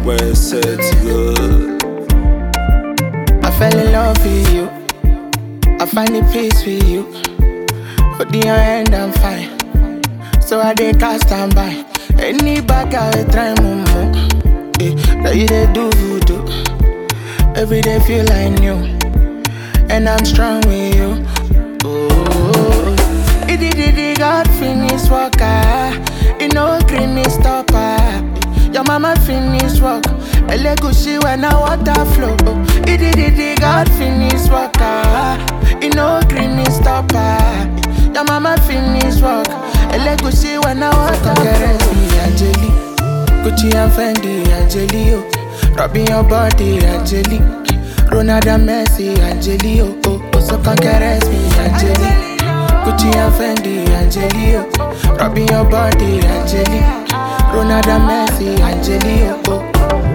when you said good. I fell in love with you. I find the peace with you. But in your hand I'm fine. So I dey cast and buy. Any bag I will try mumu. That you dey do voodoo. Every day feel like new. And I'm strong with you. Oh, it God finish work. It no green me stopper. Your mama finish work. Elegushi when I water flow. It God finish work. It no green me stopper. Your mama finish work. Elegushi when I water caress me, Angeli. Gucci and Fendi, Angeli. Rubbing your body, Angeli. Ronaldo, Messi, Angeli. Oh, so come caress me, Angeli. Gucci and Fendi, Angeli. Rubbing your body, Angeli. Ronaldo, Messi, Angeli. Oh.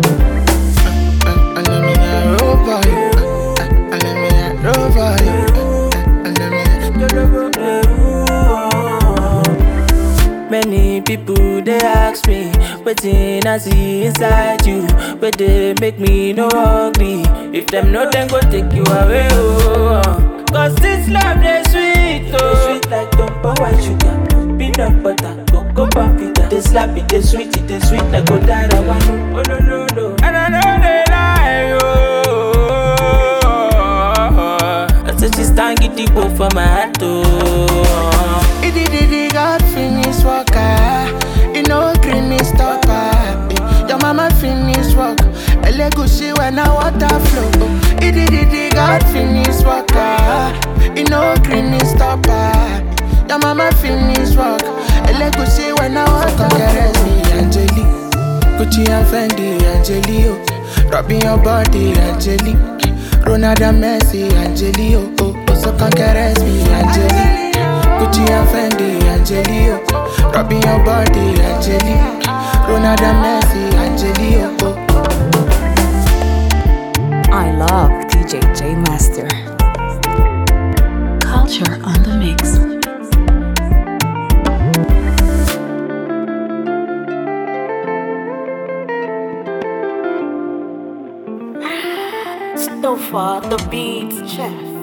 And let me not roll for you. And let me not roll for you. And let me not. Many people they ask me, wetin I see inside you, but they make me no ugly. If them know, then go take you away. Oh, cause this love they sweet, oh. They sweet like dumper white sugar, peanut butter, cocoa paprika. They slap it, they sweet like Godara. Oh no no no, and I know they lie, oh. I said she stand get deep for my heart, oh. It God finish work. It no green me stopper. Your mama finish work. Elegushi when I water flow. It God finish work. It no green me stopper. Your mama finish work. Elegushi when I water caress me, Angeli. Gucci and Fendi, Angeli. Rubbing your body, Angeli. Ronaldo, Messi, Angeli. Oh, so come caress me, Angeli. Gucci and Fendi, Angeli. Rubbing your body, Angeli. Ronaldo, Messi, Angeli. Oh. I love DJ J Master. Culture on the mix. So far the beats, chef.